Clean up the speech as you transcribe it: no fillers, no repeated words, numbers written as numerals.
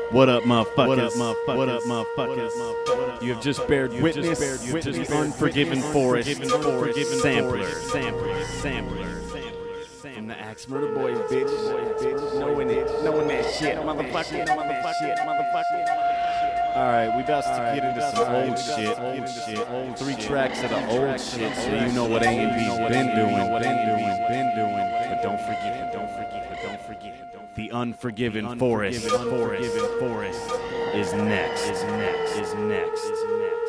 What up, motherfuckers? What up, motherfuckers? You have just bared witness to the Unforgiven Forest sampler. From the Axe Murder Boys, bitch. Knowing that shit, motherfucker. Alright, we about to get into some old shit. 3 tracks of the old shit, so you know what A&B's been doing. But don't forget. The Unforgiven Forest is next.